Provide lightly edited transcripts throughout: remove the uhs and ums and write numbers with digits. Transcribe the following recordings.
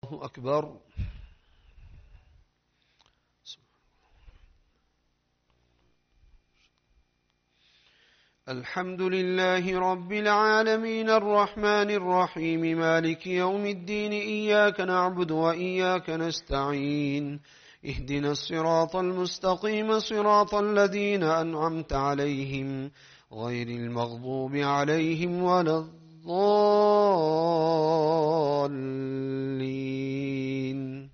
أكبر. الحمد لله رب العالمين الرحمن الرحيم مالك يوم الدين إياك نعبد وإياك نستعين اهدنا الصراط المستقيم صراط الذين أنعمت عليهم غير المغضوب عليهم ولا الضالين.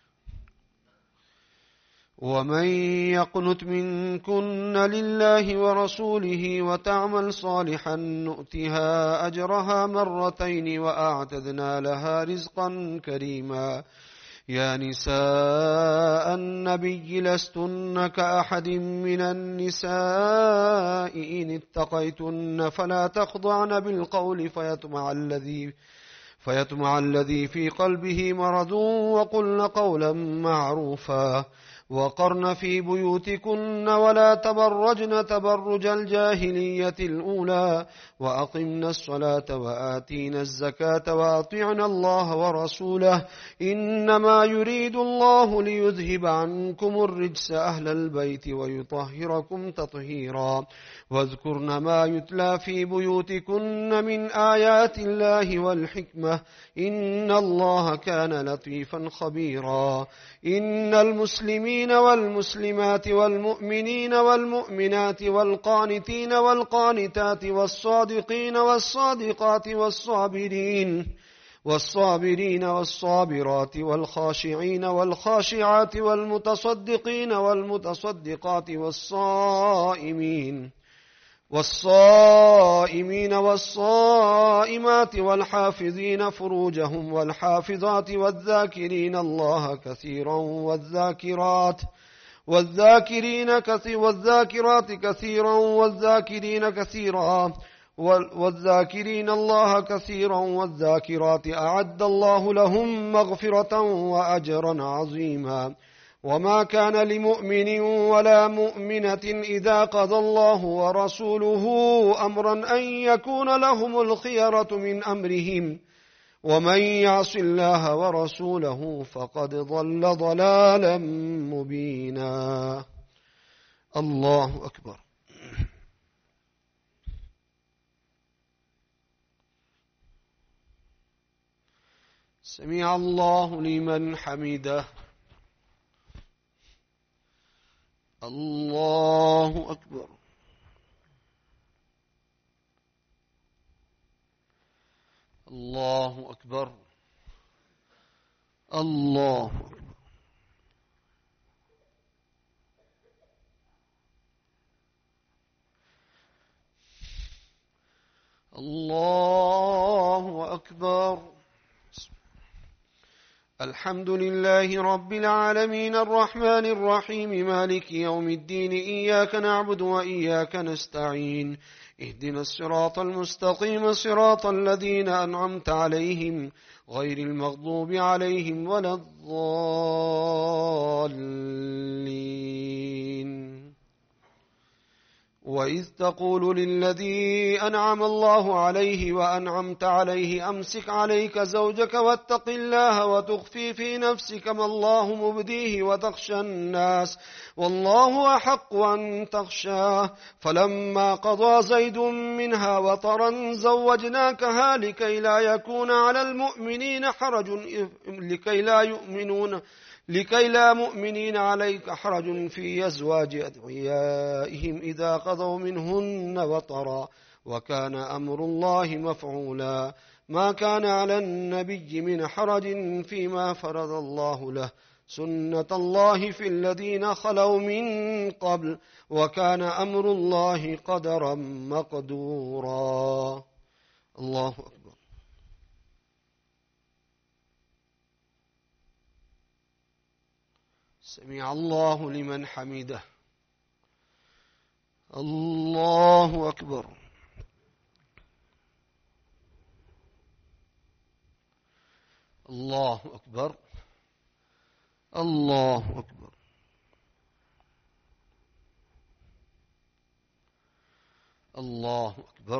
ومن يقنت منكن لله ورسوله وتعمل صالحا نؤتها أجرها مرتين وأعتدنا لها رزقا كريما. يا نساء النبي لستن كأحد من النساء إن اتقيتن فلا تخضعن بالقول فيطمع الذي في قلبه مرض وقلن قولا معروفا. وقرن في بيوتكن ولا تبرجن تبرج الجاهلية الأولى وأقمنا الصلاة وآتينا الزكاة وأطعنا الله ورسوله إنما يريد الله ليذهب عنكم الرجس أهل البيت ويطهركم تطهيرا. واذكرن ما يتلى في بيوتكن من آيات الله والحكمة إن الله كان لطيفا خبيرا. إن المسلمين والمسلمات والمؤمنين والمؤمنات والقانتين والقانتات والصادقين والصادقات والصابرين والصابرات والخاشعين والخاشعات والمتصدقين والمتصدقات والصائمين والصائمات والحافظين فروجهم والحافظات والذاكرين الله كثيرا والذاكرات كثيرا والذاكرين الله كثيرا والذاكرات أعد الله لهم مغفرة وأجرا عظيما. وما كان لمؤمن ولا مؤمنة إذا قضى الله ورسوله أمرا أن يكون لهم الخيرة من أمرهم ومن يعص الله ورسوله فقد ضل ضلالا مبينا. الله أكبر. سمع الله لمن حمده. الله أكبر. الله أكبر. الله أكبر. الله أكبر. الحمد لله رب العالمين الرحمن الرحيم مالك يوم الدين إياك نعبد وإياك نستعين اهدنا الصراط المستقيم صراط الذين أنعمت عليهم غير المغضوب عليهم ولا الضالين. وإذ تقول للذي أنعم الله عليه وأنعمت عليه أمسك عليك زوجك واتق الله وتخفي في نفسك ما الله مبديه وتخشى الناس والله أحق أن تخشاه فلما قضى زيد منها وطرا زوجناكها لكي لا يكون على المؤمنين حرج لكي لا مؤمنين عليك حرج في أزواج أدعيائهم إذا قضوا منهن وطرا وكان أمر الله مفعولا. ما كان على النبي من حرج فيما فرض الله له سنة الله في الذين خلوا من قبل وكان أمر الله قدرا مقدورا. الله أكبر. سمع الله لمن حمده. الله أكبر. الله أكبر. الله أكبر. الله أكبر.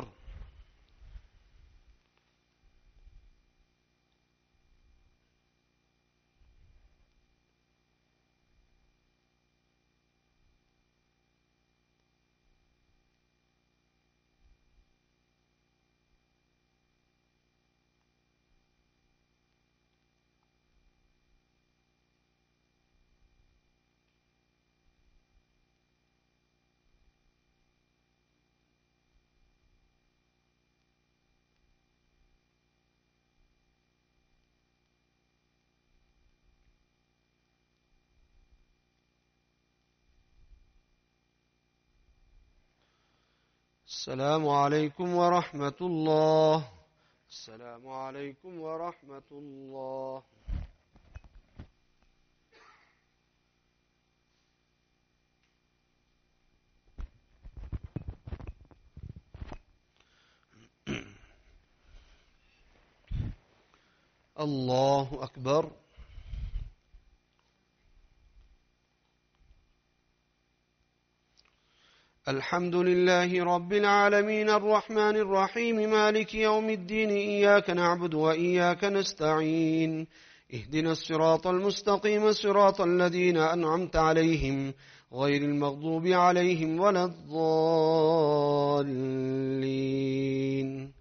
السلام عليكم ورحمة الله. السلام عليكم ورحمة الله. الله أكبر. الحمد لله رب العالمين الرحمن الرحيم مالك يوم الدين إياك نعبد وإياك نستعين اهدنا الصراط المستقيم صراط الذين أنعمت عليهم غير المغضوب عليهم ولا الضالين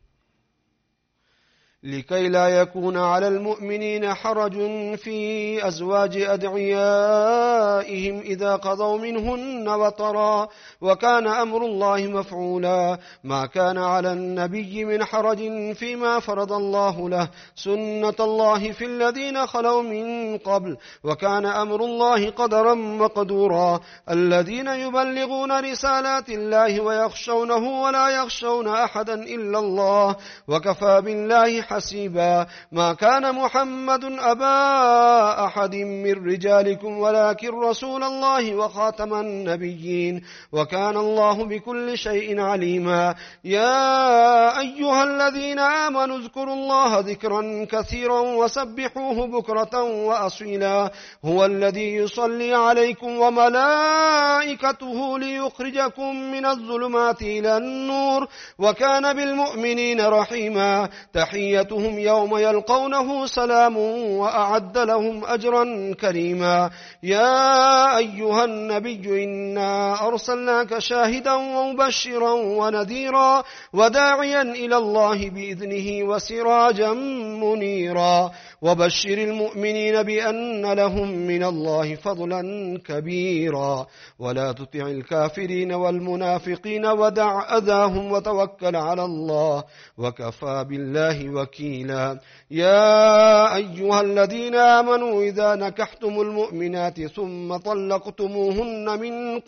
لكي لا يكون على المؤمنين حرج في أزواج أدعيائهم إذا قضوا منهن وطرا وكان أمر الله مفعولا ما كان على النبي من حرج فيما فرض الله له سنة الله في الذين خلوا من قبل وكان أمر الله قدرا مقدورا الذين يبلغون رسالات الله ويخشونه ولا يخشون أحدا إلا الله وكفى بالله حسيبا ما كان محمد أبا أحد من رجالكم ولكن رسول الله وخاتم النبيين وكان الله بكل شيء عليما يا أيها الذين آمنوا اذكروا الله ذكرا كثيرا وسبحوه بكرة وأصيلا هو الذي يصلي عليكم وملائكته ليخرجكم من الظلمات إلى النور وكان بالمؤمنين رحيما تحيتهم يوم يلقونه سلام وأعد لهم أجرا كريما يا أيها النبي إنا أرسلناك شاهدا ومبشرا ونذيرا وداعيا إلى الله بإذنه وسراجا منيرا وبشر المؤمنين بأن لهم من الله فضلا كبيرا ولا تطع الكافرين والمنافقين ودع أذاهم وتوكل على الله وكفى بالله وكيلا يا أيها الذين آمنوا إذا نكحتم المؤمنات ثم طلقتموهن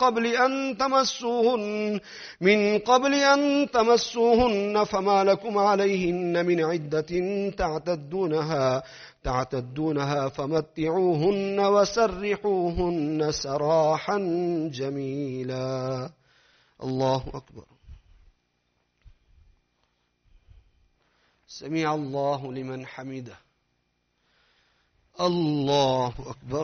من قبل أن تمسوهن فما لكم عليهن من عدة تعتدونها فمتعوهن وسرحوهن سراحا جميلا. الله أكبر. سمع الله لمن حمده. الله أكبر.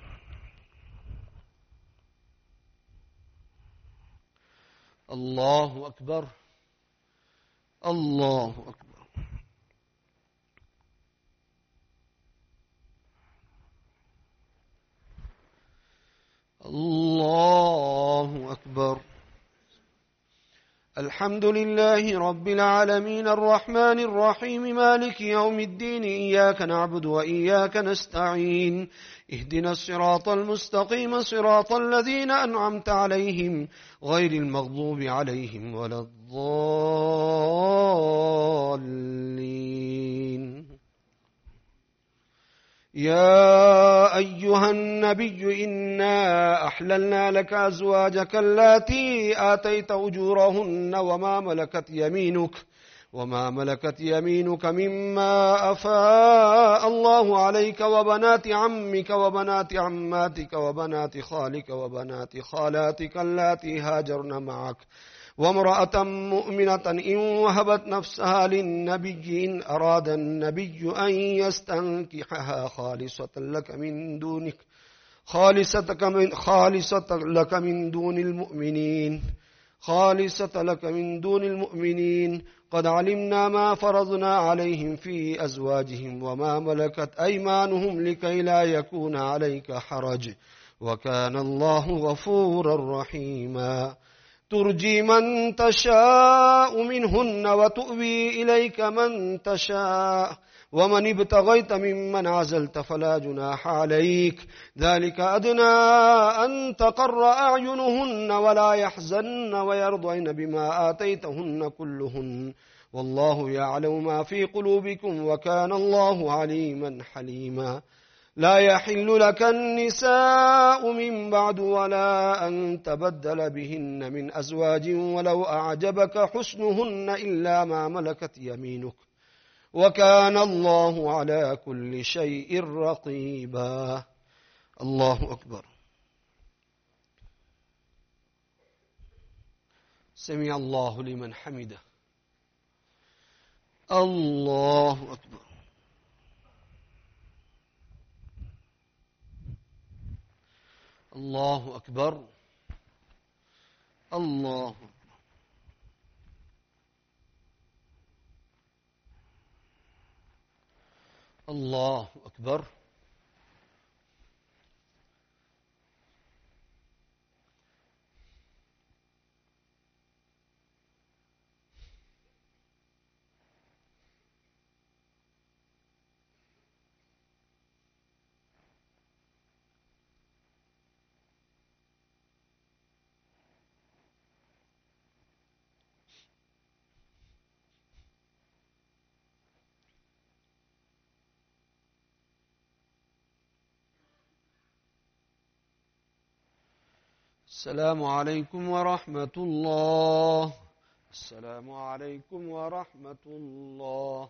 الله أكبر. الله أكبر. الله أكبر. الحمد لله رب العالمين الرحمن الرحيم مالك يوم الدين إياك نعبد وإياك نستعين اهدنا الصراط المستقيم صراط الذين أنعمت عليهم غير المغضوب عليهم ولا الضالين يا أيها النبي إنا أحللنا لك أزواجك اللاتي آتيت أجورهن وما ملكت يمينك مما أفاء الله عليك وبنات عمك وبنات عماتك وبنات خالك وبنات خالاتك اللاتي هاجرن معك وامرأة مؤمنة إن وهبت نفسها للنبي إن أراد النبي أن يستنكحها خالصة لك من دون المؤمنين قد علمنا ما فرضنا عليهم في أزواجهم وما ملكت أيمانهم لكي لا يكون عليك حرج وكان الله غفورا رحيما ترجي من تشاء منهن وتؤوي إليك من تشاء ومن ابتغيت ممن عزلت فلا جناح عليك ذلك أدنى أن تقر أعينهن ولا يحزن ويرضين بما آتيتهن كلهن والله يعلم ما في قلوبكم وكان الله عليما حليما لا يحل لك النساء من بعد ولا أن تبدل بهن من أزواج ولو أعجبك حسنهن إلا ما ملكت يمينك وكان الله على كل شيء رقيبا. الله أكبر. سمع الله لمن حمده. الله أكبر. الله أكبر. الله أكبر. الله أكبر. السلام عليكم ورحمة الله. السلام عليكم ورحمة الله.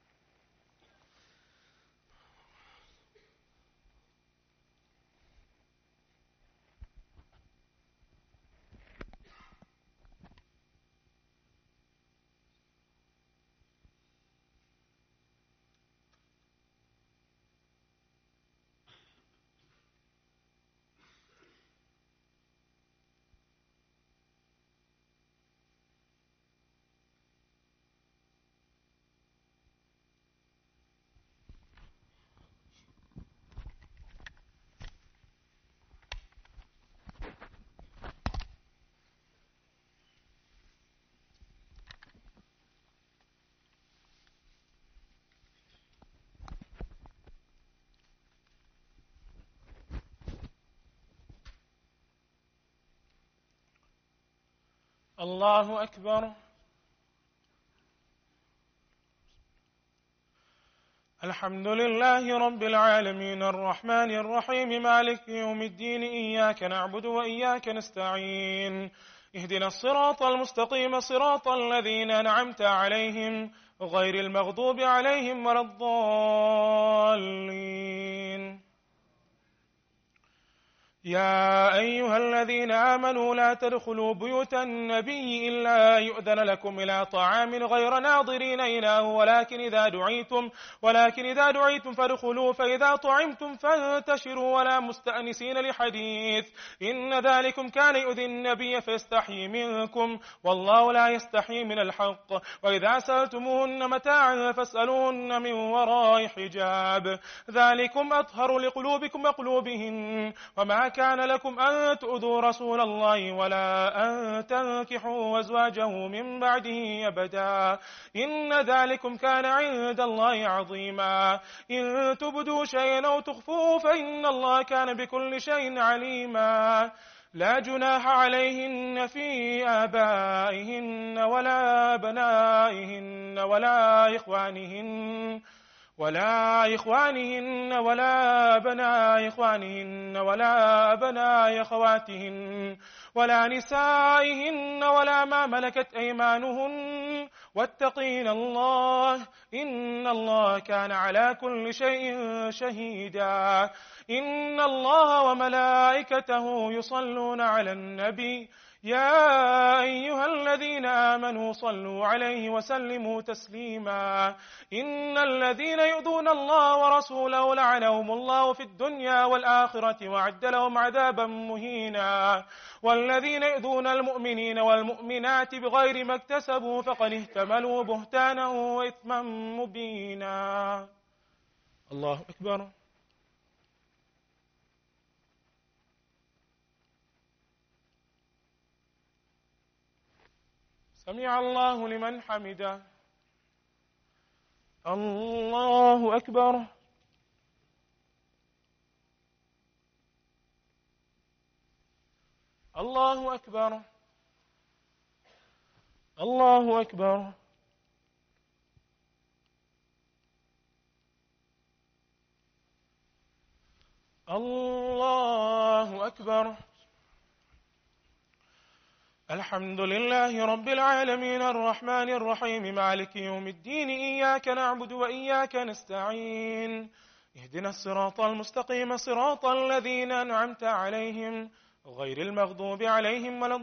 الله أكبر. الحمد لله رب العالمين الرحمن الرحيم مالك يوم الدين إياك نعبد وإياك نستعين اهدنا الصراط المستقيم صراط الذين أنعمت عليهم غير المغضوب عليهم ولا الضالين. يا أيها الذين آمنوا لا تدخلوا بيوت النبي إلا يؤذن لكم إلى طعام غير ناظرين إناه ولكن إذا دعيتم فادخلوا فإذا طعمتم فانتشروا ولا مستأنسين لحديث إن ذلكم كان يؤذي النبي فيستحيي منكم والله لا يستحيي من الحق وإذا سألتموهن متاعا فاسألوهن من وراء حجاب ذلكم أطهر لقلوبكم وقلوبهن وما كان لكم أن تؤذوا رسول الله ولا أن تنكحوا أزواجه من بعده أبدا إن ذلكم كان عند الله عظيما إن تبدوا شيئا أو تخفوه فإن الله كان بكل شيء عليما لا جناح عليهن في آبائهن ولا أبنائهن ولا إخوانهن ولا أبناء إخوانهن ولا أبناء أخواتهن ولا نسائهن ولا ما ملكت أيمانهن واتقين الله إن الله كان على كل شيء شهيدا إن الله وملائكته يصلون على النبي يا أيها الذين آمنوا صلوا عليه وسلموا تسليما إن الذين يؤذون الله ورسوله لعنهم الله في الدنيا والآخرة وأعد لهم عذابا مهينا والذين يؤذون المؤمنين والمؤمنات بغير ما اكتسبوا فقد احتملوا بهتانا وإثما مبينا. الله أكبر. سمع الله لمن حمده. الله أكبر. الله أكبر. الله أكبر. الله أكبر. الحمد لله رب العالمين الرحمن الرحيم مالك يوم الدين إياك نعبد وإياك نستعين اهدنا الصراط المستقيم صراط الذين أنعمت عليهم غير المغضوب عليهم ولا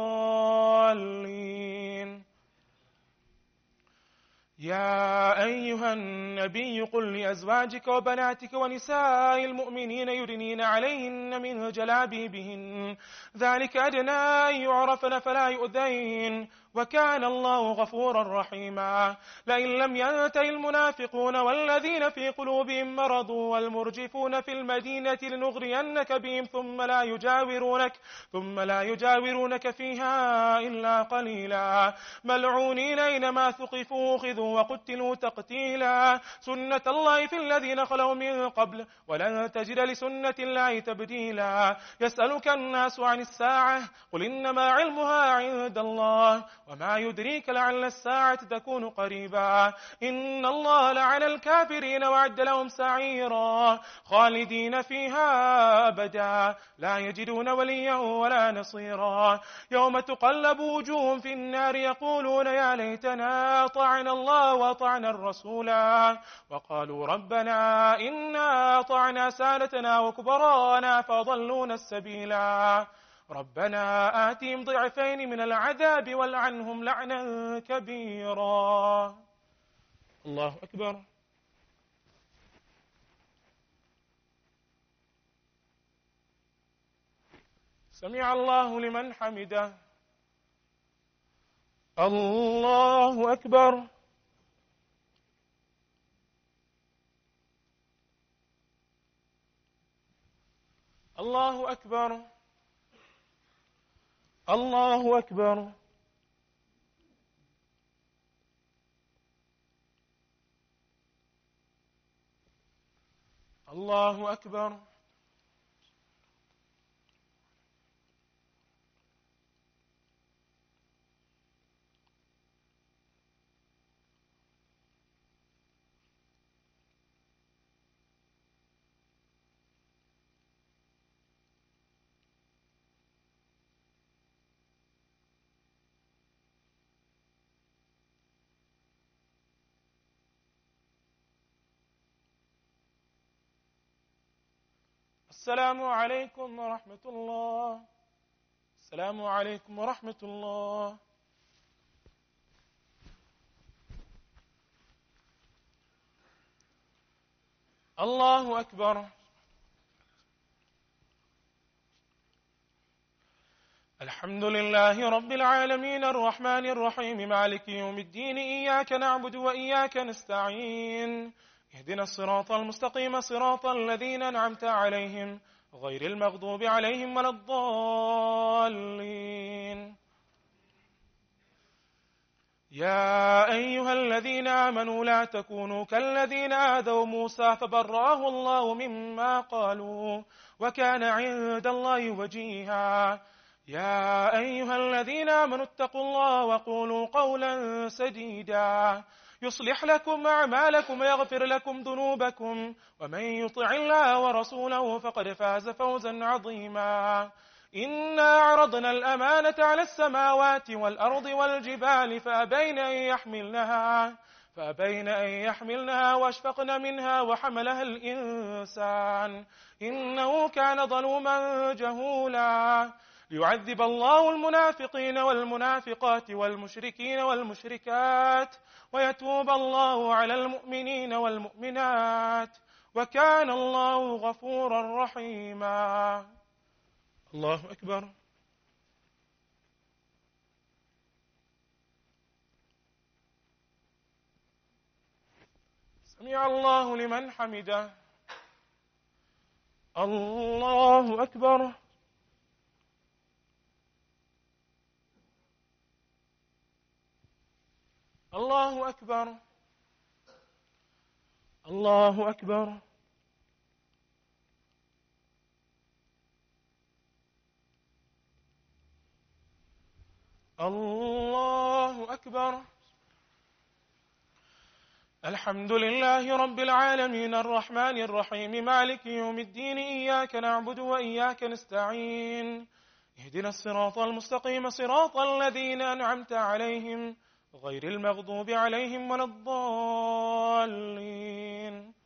الضالين. يا أيها النبي قل لأزواجك وبناتك ونساء المؤمنين يدنين عليهن من جلابيبهن ذلك أدنى أن يعرفن فلا يؤذين وكان الله غفورا رحيما. لئن لم ينته المنافقون والذين في قلوبهم مرض والمرجفون في المدينة لنغرينك بهم ثم لا يجاورونك فيها إلا قليلا ملعونين أينما ثقفوا أخذوا وقتلوا تقتيلا سنة الله في الذين خلوا من قبل ولن تجد لسنة الله تبديلا. يسألك الناس عن الساعة قل إنما علمها عند الله وما يدريك لعل الساعة تكون قريبا. إن الله لعن الكافرين وأعد لهم سعيرا خالدين فيها أبدا لا يجدون وليا ولا نصيرا. يوم تقلب وجوههم في النار يقولون يا ليتنا أطعنا الله وأطعنا الرسولا وقالوا ربنا إنا أطعنا سادتنا وكبرانا فأضلونا السبيلا ربنا آتهم ضعفين من العذاب والعنهم لعنا كبيرا. الله أكبر. سمع الله لمن حمده. الله أكبر. الله أكبر. الله أكبر. الله أكبر. السلام عليكم ورحمة الله. السلام عليكم ورحمة الله. الله أكبر. الحمد لله رب العالمين الرحمن الرحيم مالك يوم الدين إياك نعبد وإياك نستعين اهدنا الصراط المستقيم صراط الذين أنعمت عليهم غير المغضوب عليهم ولا الضالين. يا أيها الذين آمنوا لا تكونوا كالذين آذوا موسى فبرأه الله مما قالوا وكان عند الله وجيها. يا أيها الذين آمنوا اتقوا الله وقولوا قولا سديدا يصلح لكم أعمالكم ويغفر لكم ذنوبكم ومن يطع الله ورسوله فقد فاز فوزا عظيما. إنا عرضنا الأمانة على السماوات والأرض والجبال فأبين أن يحملنها واشفقن منها وحملها الإنسان إنه كان ظلوما جهولا. ليعذب الله المنافقين والمنافقات والمشركين والمشركات ويتوب الله على المؤمنين والمؤمنات وكان الله غفورا رحيما. الله أكبر. سمع الله لمن حمده. الله أكبر. الله أكبر. الله أكبر. الله أكبر. الحمد لله رب العالمين الرحمن الرحيم مالك يوم الدين إياك نعبد وإياك نستعين اهدنا الصراط المستقيم صراط الذين أنعمت عليهم غير المغضوب عليهم ولا الضالين.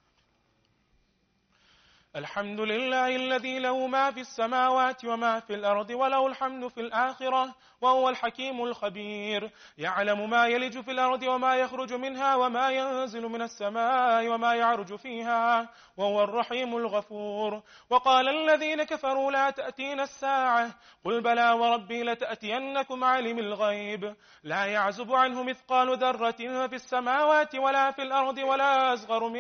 الحمد لله الذي له ما في السماوات وما في الأرض وله الحمد في الآخرة وهو الحكيم الخبير. يعلم ما يلج في الأرض وما يخرج منها وما ينزل من السماء وما يعرج فيها وهو الرحيم الغفور. وقال الذين كفروا لا تأتين الساعة قل بلى وربي لتأتينكم عالم الغيب لا يعزب عنه مثقال ذرة في السماوات ولا في الأرض ولا أصغر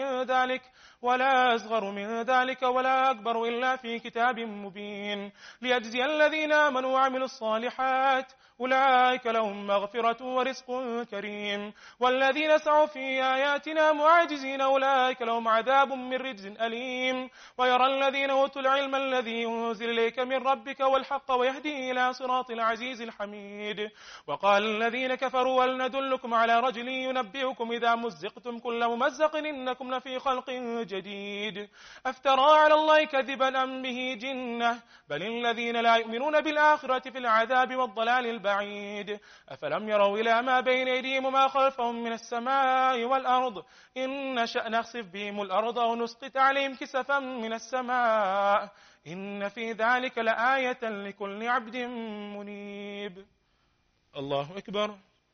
من ذلك ولا أكبر إلا في كتاب مبين ليجزي الذين آمنوا وعملوا الصالحات أولئك لهم مغفرة ورزق كريم. والذين سعوا في آياتنا معاجزين أولئك لهم عذاب من رجز أليم. ويرى الذين أوتوا العلم الذي أنزل إليك من ربك والحق ويهدي إلى صراط العزيز الحميد. وقال الذين كفروا هل ندلكم على رجل ينبئكم إذا مزقتم كل ممزق إنكم لفي خلق جديد أفترى على الله كذبا أم به جنة بل الذين لا يؤمنون بالآخرة في العذاب والضلال البعيد. أفلم يروا إلى ما بين أيديهم وما خلفهم من السماء والأرض إن نشأ نخسف بهم الأرض أو نسقط عليهم كسفا من السماء إن في ذلك لآية لكل عبد منيب. الله أكبر.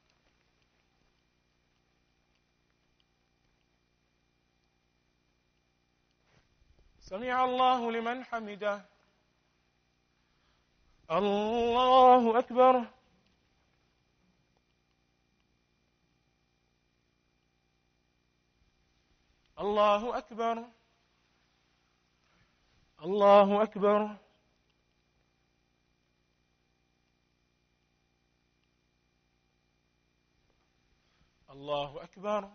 سمع الله لمن حمده. الله أكبر. الله أكبر. الله أكبر. الله أكبر.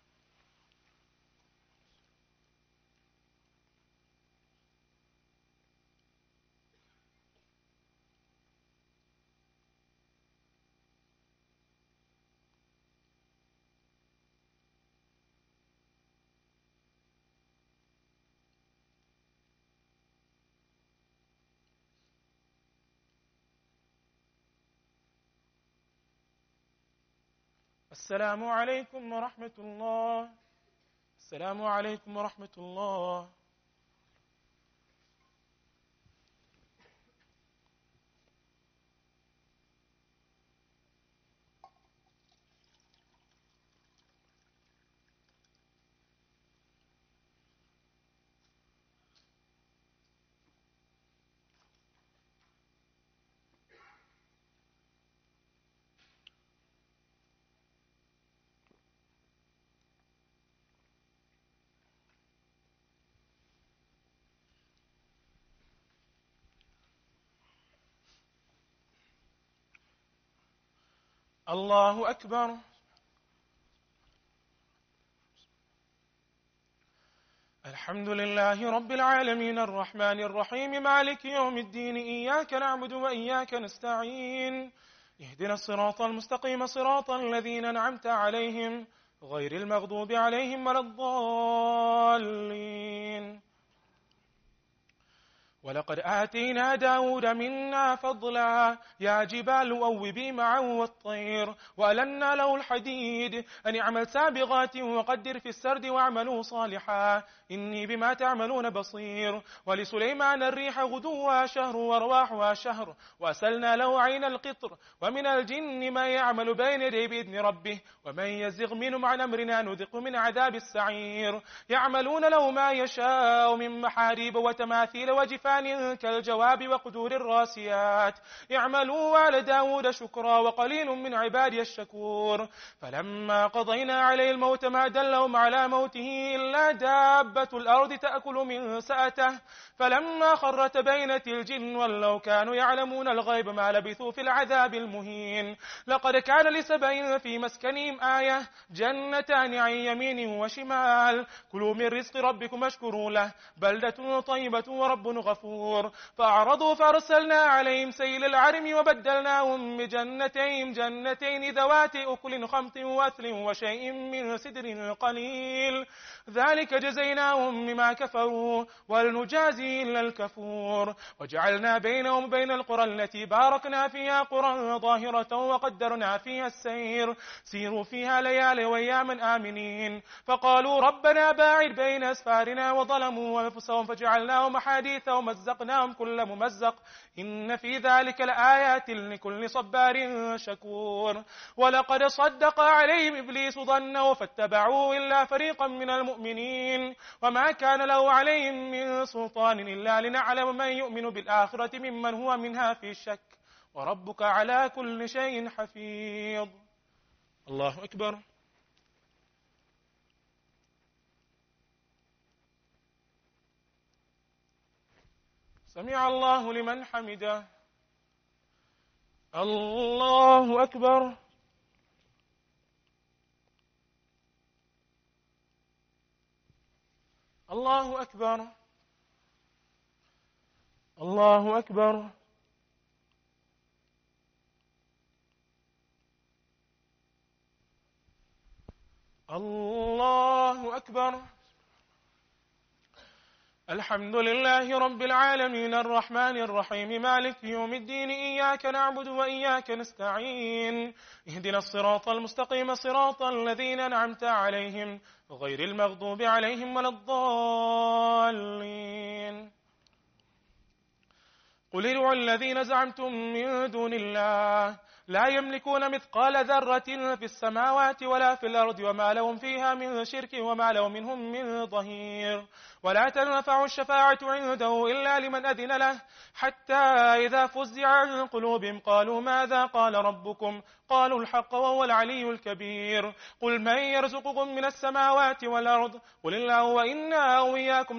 السلام عليكم ورحمة الله. السلام عليكم ورحمة الله. الله أكبر. الحمد لله رب العالمين الرحمن الرحيم مالك يوم الدين إياك نعبد وإياك نستعين اهدنا الصراط المستقيم صراط الذين أنعمت عليهم غير المغضوب عليهم ولا الضالين. ولقد آتينا داود منا فضلا يا جبال أوبي معه والطير وألنا له الحديد أن اعمل سابغات وقدر في السرد واعملوا صالحا إني بما تعملون بصير. ولسليمان الريح غدوها شهر ورواحها شهر وأسلنا له عين القطر ومن الجن ما يعمل بين يديه بإذن ربه ومن يزغ منهم عن أمرنا نذقه من عذاب السعير. يعملون له ما يشاء من محاريب وتماثيل وجفان كالجواب وقدور الراسيات اعملوا على داود شكرا وقليل من عبادي الشكور. فلما قضينا عليه الموت ما دلهم على موته إلا دابة الأرض تأكل من سأته فلما خر تبينت الجن ولو كانوا يعلمون الغيب ما لبثوا في العذاب المهين. لقد كان لسبع في مسكنهم آية جنتان عن يمين وشمال كلوا من رزق ربكم واشكروا له بلدة طيبة ورب غفور غفور فأعرضوا فأرسلنا عليهم سيل العرم وبدلناهم جنتين ذوات أكل خمط وأثل وشيء من سدر قليل ذلك جزيناهم بما كفروا وهل نجازي إلا الكفور وجعلنا بينهم وبين القرى التي باركنا فيها قرى ظاهرة وقدرنا فيها السير سيروا فيها ليالي وأياما آمنين فقالوا ربنا باعد بين أسفارنا وظلموا أنفسهم فجعلناهم أحاديث ومزقناهم كل ممزق إن في ذلك لآيات لكل صبار شكور ولقد صدق عليهم إبليس ظنه فاتبعوه إلا فريقا من المؤمنين وما كان له عليهم من سلطان إلا لنعلم من يؤمن بالآخرة ممن هو منها في شك وربك على كل شيء حفيظ. الله أكبر. سمع الله لمن حمده. الله أكبر. الله أكبر. الله أكبر. الله أكبر. الحمد لله رب العالمين الرحمن الرحيم مالك يوم الدين إياك نعبد وإياك نستعين اهدنا الصراط المستقيم صراط الذين أنعمت عليهم غير المغضوب عليهم ولا الضالين. قل ادعوا الذين زعمتم من دون الله لا يملكون مثقال ذرة في السماوات ولا في الأرض وما لهم فيها من شرك وما له منهم من ظهير ولا تنفع الشفاعة عنده إلا لمن أذن له حتى إذا فزع عن قلوبهم قالوا ماذا قال ربكم قالوا الحق وهو العلي الكبير. قل من يرزقكم من السماوات والأرض قل الله وإنا وإياكم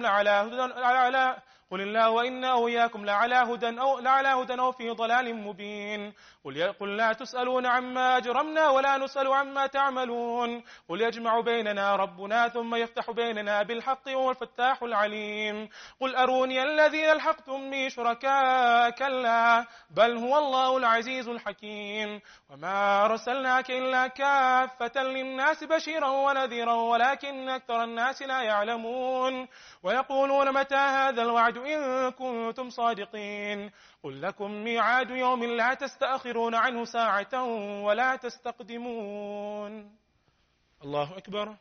لعلى هدى أو في ضلال مبين. قل لا تسألون عما أجرمنا ولا نسأل عما تعملون. قل يجمع بيننا ربنا ثم يفتح بيننا بالحق وهو الفتاح العليم. قل أروني الذين ألحقتم به شركاء كلا بل هو الله العزيز الحكيم. وما أرسلناك إلا كافة للناس بشيرا ونذيرا ولكن أكثر الناس لا يعلمون. ويقولون متى هذا الوعد إن كنتم صادقين. قل لكم ميعاد يوم لا تستأخرون عنه ساعة ولا تستقدمون. الله أكبر.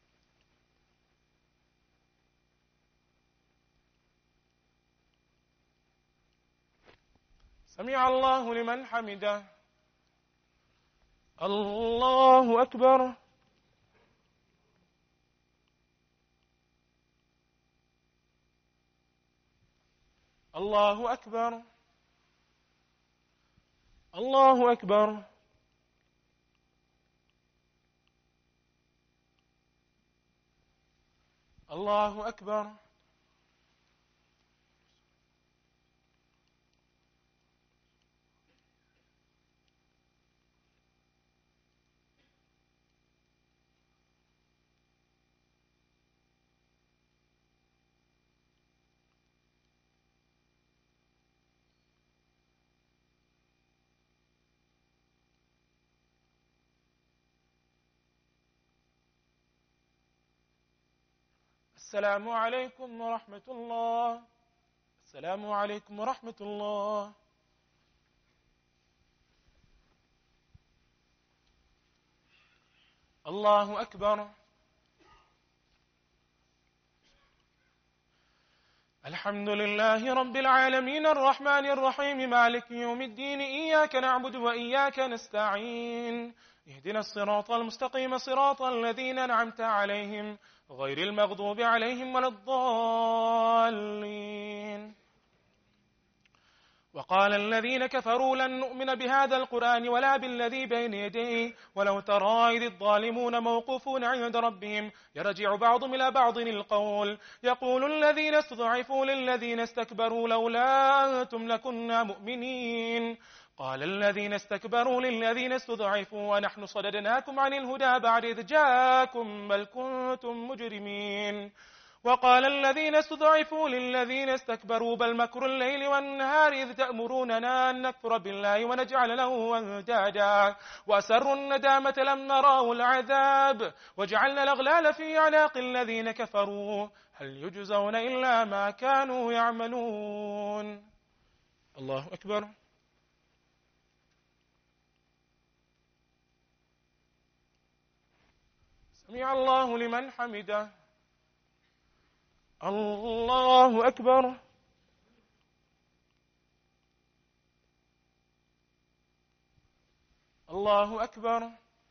سمع الله لمن حمده. الله أكبر. الله أكبر. الله أكبر. الله أكبر. السلام عليكم ورحمة الله. السلام عليكم ورحمة الله. الله أكبر. الحمد لله رب العالمين الرحمن الرحيم مالك يوم الدين إياك نعبد وإياك نستعين اهدنا الصراط المستقيم صراط الذين أنعمت عليهم غير المغضوب عليهم ولا الضالين. وقال الذين كفروا لن نؤمن بهذا القرآن ولا بالذي بين يديه ولو ترى إذ الظالمون موقوفون عند ربهم يرجع بعضهم إلى بعض القول يقول الذين استضعفوا للذين استكبروا لولا أنتم لكنا مؤمنين. قال الذين استكبروا للذين استضعفوا ونحن صددناكم عن الهدى بعد إذ جاءكم بل كنتم مجرمين. وقال الذين استضعفوا للذين استكبروا بل مكر الليل والنهار إذ تأمروننا أن نكفر بالله ونجعل له أندادا وأسروا الندامة لما رأوا العذاب وجعلنا الأغلال في أعناق الذين كفروا هل يجزون إلا ما كانوا يعملون. الله أكبر. سمع الله لمن حمده. الله أكبر. الله أكبر.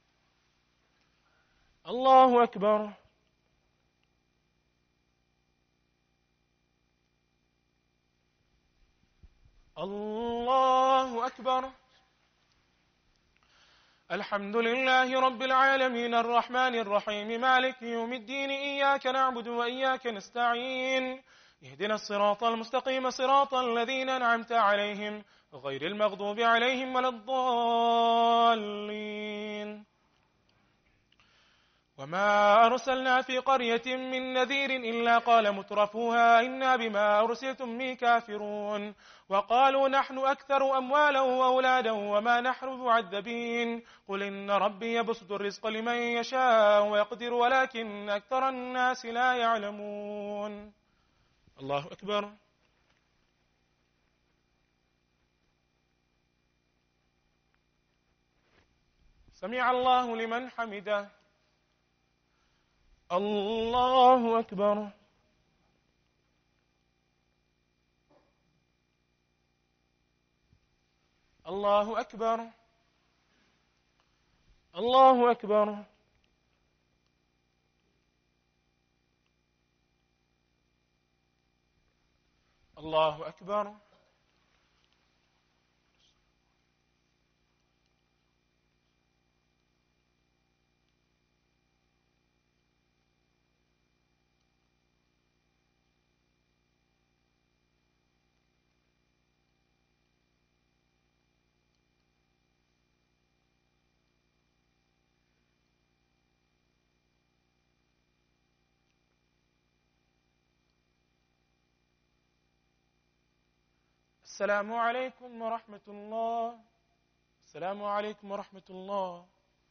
الله أكبر. الله أكبر. الحمد لله رب العالمين الرحمن الرحيم مالك يوم الدين إياك نعبد وإياك نستعين اهدنا الصراط المستقيم صراط الذين أنعمت عليهم غير المغضوب عليهم ولا الضالين. وما أرسلنا في قرية من نذير إلا قال مترفوها إنا بما أرسلتم به كافرون وقالوا نحن أكثر أموالا وأولادا وما نحن معذبين قل إن ربي يبسط الرزق لمن يشاء ويقدر ولكن أكثر الناس لا يعلمون. الله أكبر. سمع الله لمن حمده. الله أكبر. الله أكبر. الله أكبر. الله أكبر. السلام عليكم ورحمة الله. السلام عليكم ورحمة الله.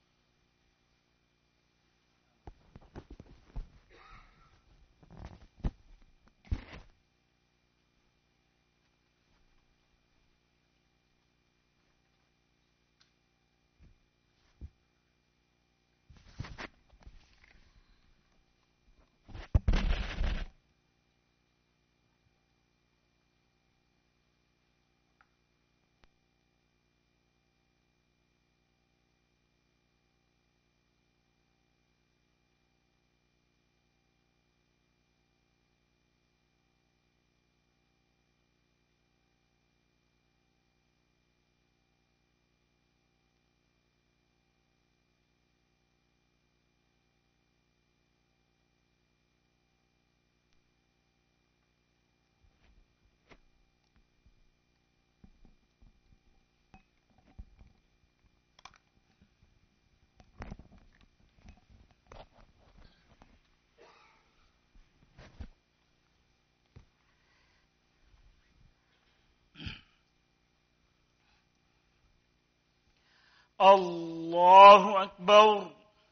الله أكبر.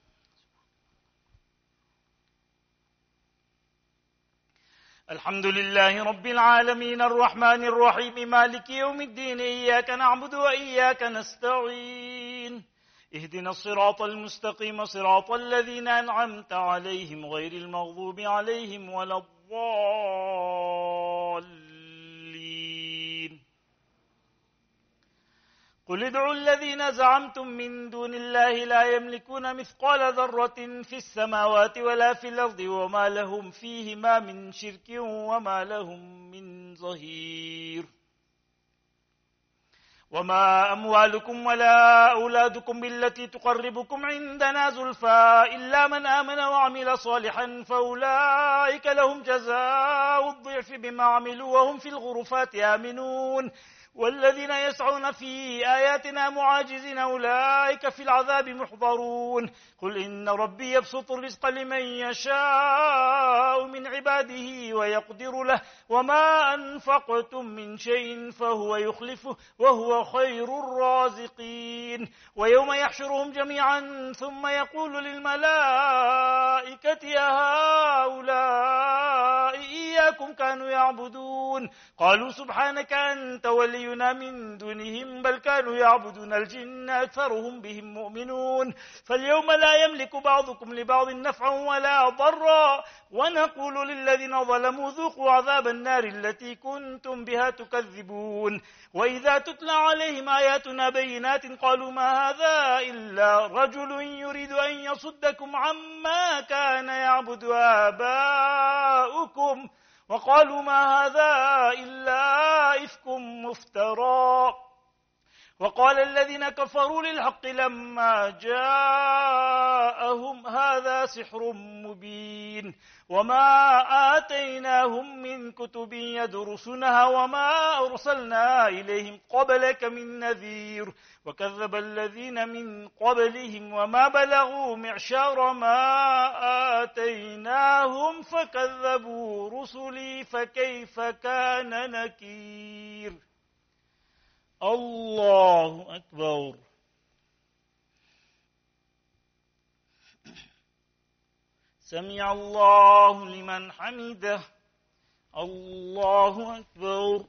الحمد لله رب العالمين الرحمن الرحيم مالك يوم الدين إياك نعبد وإياك نستعين اهدنا الصراط المستقيم صراط الذين أنعمت عليهم غير المغضوب عليهم ولا الضالين. قل ادعوا الذين زعمتم من دون الله لا يملكون مثقال ذرة في السماوات ولا في الأرض وما لهم فيهما من شرك وما لهم من ظهير. وما أموالكم ولا أولادكم بالتي تقربكم عندنا زلفى إلا من آمن وعمل صالحا فأولئك لهم جزاء الضعف بما عملوا وهم في الغرفات آمنون والذين يسعون في آياتنا معاجزين أولئك في العذاب محضرون قل إن ربي يبسط الرزق لمن يشاء من عباده ويقدر له وما أنفقتم من شيء فهو يخلفه وهو خير الرازقين ويوم يحشرهم جميعا ثم يقول للملائكة هؤلاء إياكم كانوا يعبدون قالوا سبحانك أنت ولينا من دونهم بل كانوا يعبدون الجن أكثرهم بهم مؤمنون فاليوم لا يملك بعضكم لبعض نفعا ولا ضرا ونقول للذين ظلموا ذوقوا عذاب النار التي كنتم بها تكذبون وإذا تتلى عليهم آياتنا بينات قالوا ما هذا إلا رجل يريد أن يصدكم عما كان يعبد آباؤكم وقالوا ما هذا إلا إفك مفترى وقال الذين كفروا للحق لما جاءهم هذا سحر مبين وما آتيناهم من كتب يدرسونها وما أرسلنا إليهم قبلك من نذير وكذب الذين من قبلهم وما بلغوا معشار ما آتيناهم فكذبوا رسلي فكيف كان نكير الله أكبر سمع الله لمن حمده الله أكبر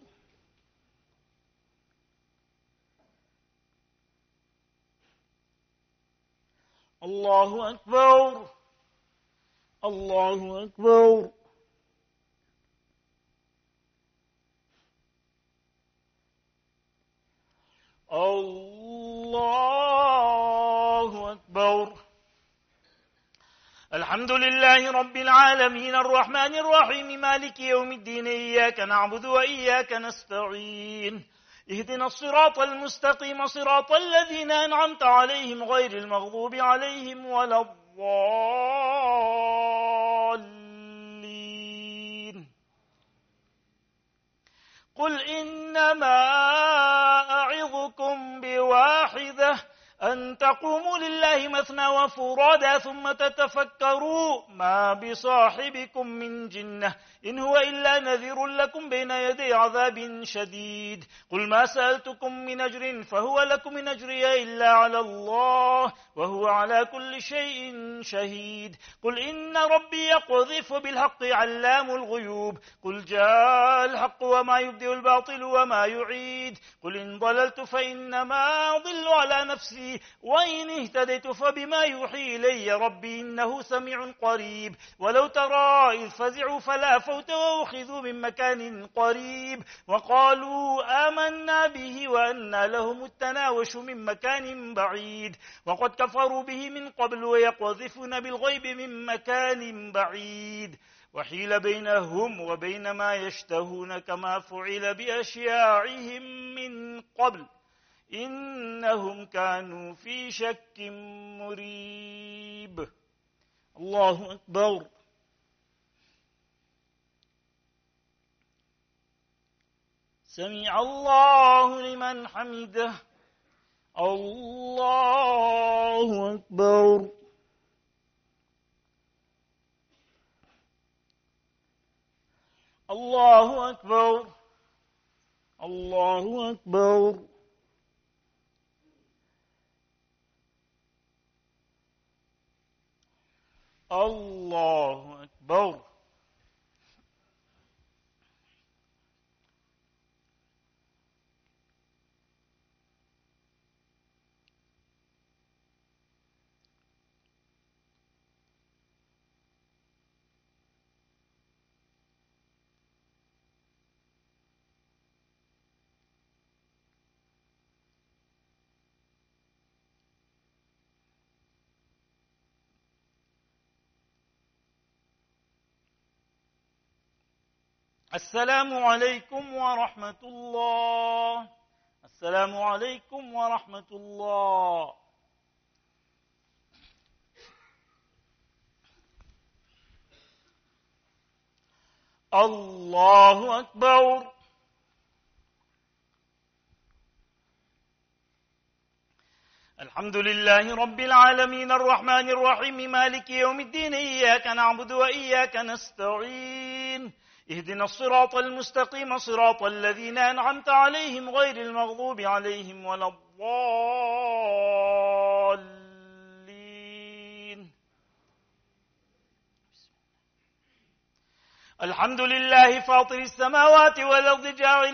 الله أكبر الله أكبر الله أكبر الحمد لله رب العالمين الرحمن الرحيم مالك يوم الدين إياك نعبد وإياك نستعين اهدنا الصراط المستقيم صراط الذين أنعمت عليهم غير المغضوب عليهم ولا الضالين قل إنما أعظكم بواحدة أن تقوموا لله مثنى وفرادا ثم تتفكروا ما بصاحبكم من جنة إن هو إلا نذير لكم بين يدي عذاب شديد قل ما سألتكم من أجر فهو لكم من أجري إلا على الله وهو على كل شيء شهيد قل إن ربي يقذف بالحق علام الغيوب قل جاء الحق وما يبدئ الباطل وما يعيد قل إن ضللت فإنما أضل على نفسي وإن اهتديت فبما يوحي إلي ربي إنه سميع قريب ولو ترى إذ فزعوا فلا فوت وأخذوا من مكان قريب وقالوا آمنا به وأنى لهم التناوش من مكان بعيد وقد كفروا به من قبل ويقذفون بالغيب من مكان بعيد وحيل بينهم وبين ما يشتهون كما فعل بأشياعهم من قبل إنهم كانوا في شك مريب الله أكبر سمع الله لمن حمده الله أكبر الله أكبر الله أكبر الله أكبر السلام عليكم ورحمة الله السلام عليكم ورحمة الله الله أكبر الحمد لله رب العالمين الرحمن الرحيم مالك يوم الدين إياك نعبد وإياك نستعين اهدنا الصراط المستقيم صراط الذين أنعمت عليهم غير المغضوب عليهم ولا الضالين. الحمد لله فاطر السماوات والأرض جاعل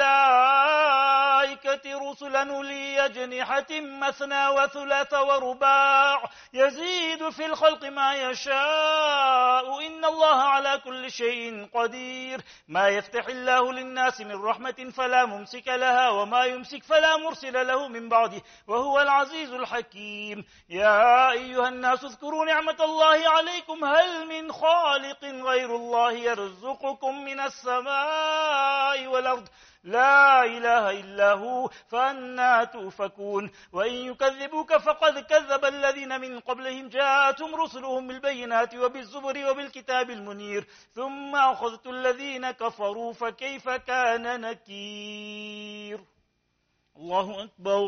الملائكة رسلا أولي أجنحة مثنى وثلاث ورباع يزيد في الخلق ما يشاء إن الله على كل شيء قدير. ما يفتح الله للناس من رحمة فلا ممسك لها وما يمسك فلا مرسل له من بعده وهو العزيز الحكيم. يا أيها الناس اذكروا نعمة الله عليكم هل من خالق غير الله يرزقكم من السماء والأرض لا إله إلا هو فأنى تؤفكون. وإن يكذبوك فقد كذب الذين من قبلهم جاءتهم رسلهم بالبينات وبالزبر وبالكتاب المنير ثم أخذت الذين كفروا فكيف كان نكير. الله أكبر.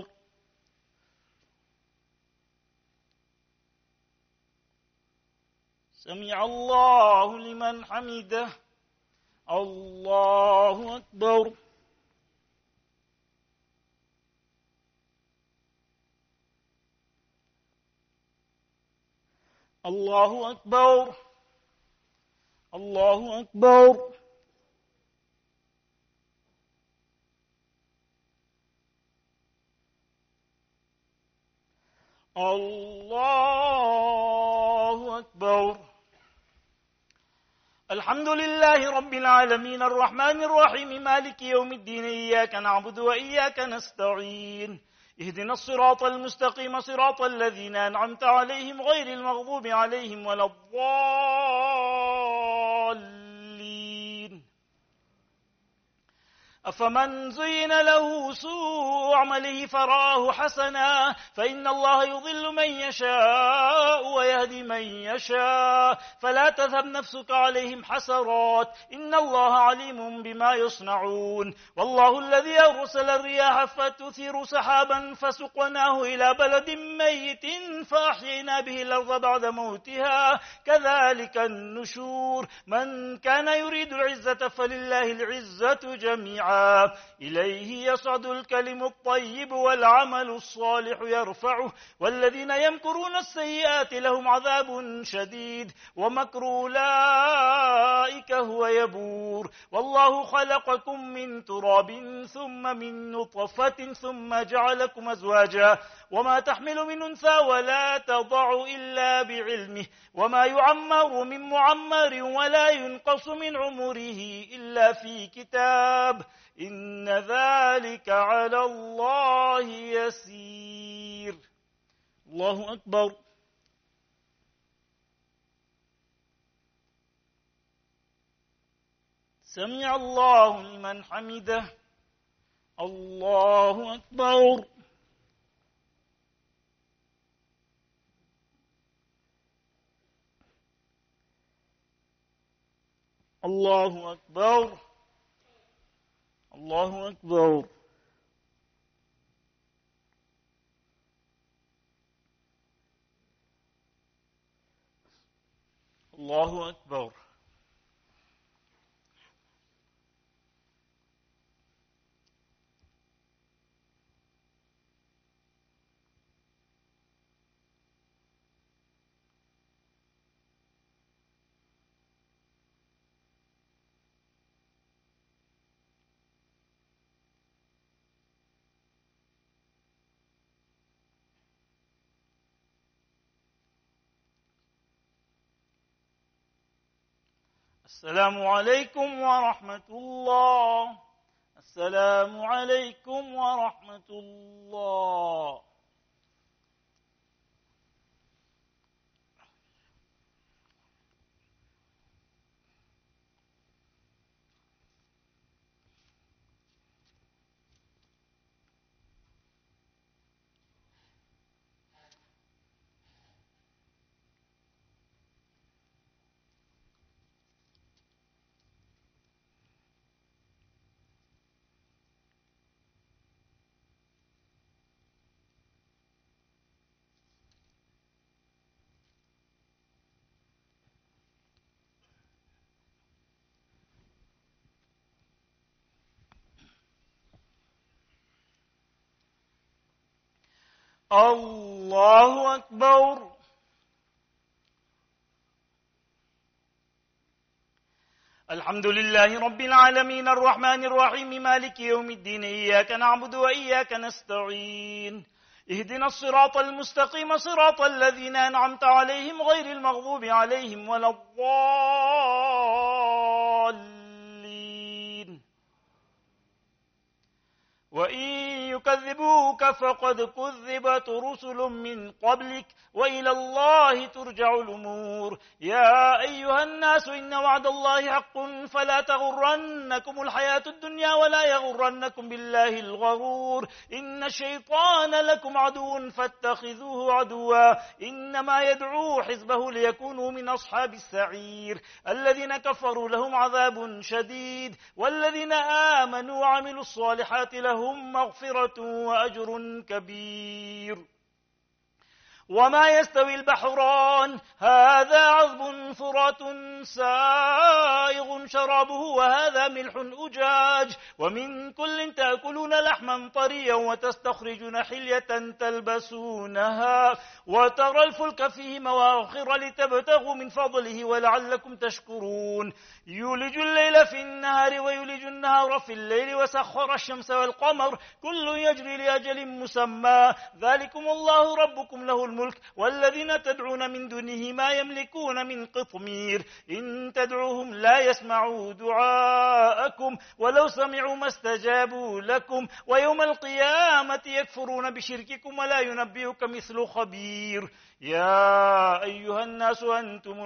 سمع الله لمن حمده. الله أكبر. الله أكبر. الله أكبر. الله أكبر. الحمد لله رب العالمين الرحمن الرحيم مالك يوم الدين إياك نعبد وإياك نستعين اهدنا الصراط المستقيم صراط الذين أنعمت عليهم غير المغضوب عليهم ولا الضالين. أفمن زين له سوء عمله فرآه حسنا فإن الله يضل من يشاء ويهدي من يشاء فلا تذهب نفسك عليهم حسرات إن الله عليم بما يصنعون. والله الذي أرسل الرياح فتثير سحابا فسقناه إلى بلد ميت فأحيينا به الأرض بعد موتها كذلك النشور. من كان يريد العزة فلله العزة جميعا إليه يصعد الكلم الطيب والعمل الصالح يرفعه والذين يمكرون السيئات لهم عذاب شديد ومكر أولئك هو يبور. والله خلقكم من تراب ثم من نطفة ثم جعلكم أزواجا وما تحمل من أنثى ولا تضع إلا بعلمه وما يعمر من معمر ولا ينقص من عمره إلا في كتاب إن ذلك على الله يسير. الله أكبر. سمع الله لمن حمده. الله أكبر. الله أكبر. الله أكبر. الله أكبر. السلام عليكم ورحمة الله. السلام عليكم ورحمة الله. الله أكبر. الحمد لله رب العالمين الرحمن الرحيم مالك يوم الدين إياك نعبد وإياك نستعين اهدنا الصراط المستقيم صراط الذين أنعمت عليهم غير المغضوب عليهم ولا الضالين. وإن يكذبوك فقد كذبت رسل من قبلك وإلى الله ترجع الأمور. يا أيها الناس إن وعد الله حق فلا تغرنكم الحياة الدنيا ولا يغرنكم بالله الغرور. إن الشيطان لكم عدو فاتخذوه عدوا إنما يدعو حزبه ليكونوا من أصحاب السعير. الذين كفروا لهم عذاب شديد والذين آمنوا وعملوا الصالحات لهم مغفرة وأجر كبير. وما يستوي البحران هذا عذب فرات سائغ شرابه وهذا ملح أجاج ومن كل تأكلون لحما طريا وتستخرجون حلية تلبسونها وترى الفلك فيه مواخر لتبتغوا من فضله ولعلكم تشكرون. يولج الليل في النهار ويولج النهار في الليل وسخر الشمس والقمر كل يجري لأجل مسمى ذلكم الله ربكم له الملك والذين تدعون من دونه ما يملكون من قطمير. إن تدعوهم لا يسمعوا دعاءكم ولو سمعوا ما استجابوا لكم ويوم القيامة يكفرون بشرككم ولا ينبئك مثل خبير. يا أيها الناس أنتم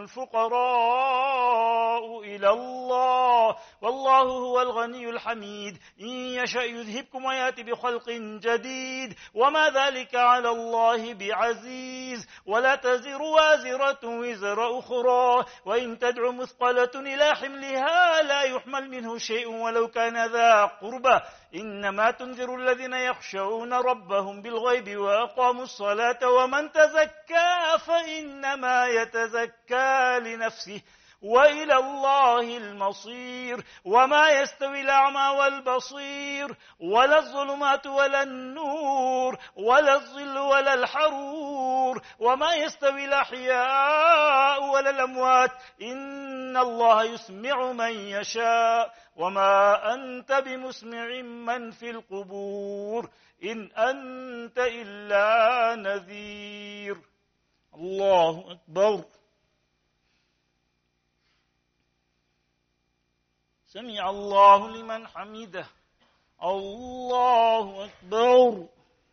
الفقراء إلى الله والله هو الغني الحميد. إن يشأ يذهبكم ويأتي بخلق جديد وما ذلك على الله بعزيز. ولا تزر وازرة وزر أخرى وإن تدع مثقلة إلى حملها لا يحمل منه شيء ولو كان ذا قربى. إنما تنذر الذين يخشون ربهم بالغيب وأقاموا الصلاة ومن تزكى فإنما يتزكى لنفسه وإلى الله المصير. وما يستوي الأعمى والبصير ولا الظلمات ولا النور ولا الظل ولا الحرور وما يستوي الأحياء ولا الأموات إن الله يسمع من يشاء وما أنت بمسمع من في القبور إن أنت إلا نذير. الله أكبر. سمع الله لمن حمده. الله أكبر.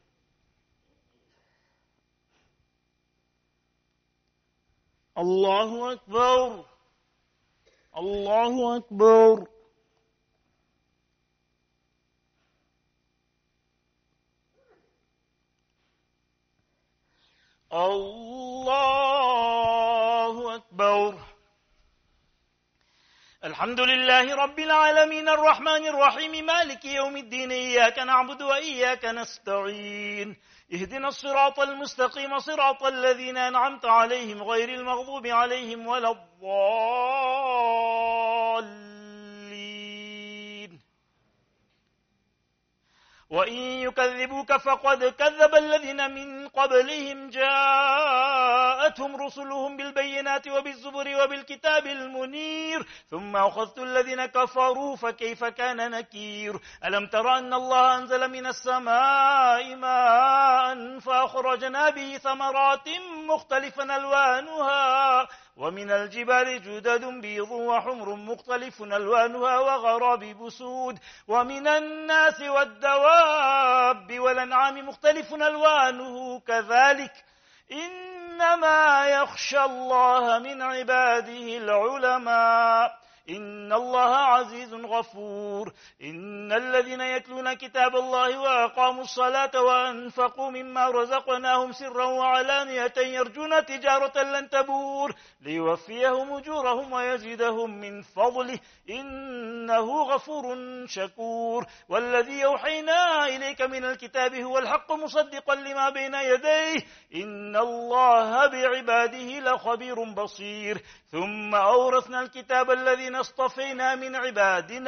الله أكبر. الله أكبر. الله أكبر. الحمد لله رب العالمين الرحمن الرحيم مالك يوم الدين إياك نعبد وإياك نستعين اهدنا الصراط المستقيم صراط الذين أنعمت عليهم غير المغضوب عليهم ولا الضالين. وإن يكذبوك فقد كذب الذين من قبلهم جاءتهم رسلهم بالبينات وبالزبر وبالكتاب المنير ثم أخذت الذين كفروا فكيف كان نكير. ألم تر أن الله أنزل من السماء ماء فأخرجنا به ثمرات مختلفا ألوانها ومن الجبال جدد بيض وحمر مختلف ألوانها وغرابيب سود ومن الناس والدواب والأنعام مختلف ألوانه كذلك إنما يخشى الله من عباده العلماء إن الله عزيز غفور. إن الذين يتلون كتاب الله وأقاموا الصلاة وأنفقوا مما رزقناهم سرا وعلانية يرجون تجارة لن تبور ليوفيهم أجورهم ويزيدهم من فضله إنه غفور شكور. والذي يوحينا إليك من الكتاب هو الحق مصدقا لما بين يديه إن الله بعباده لخبير بصير. ثم أورثنا الكتاب الذين اصطفينا من عبادنا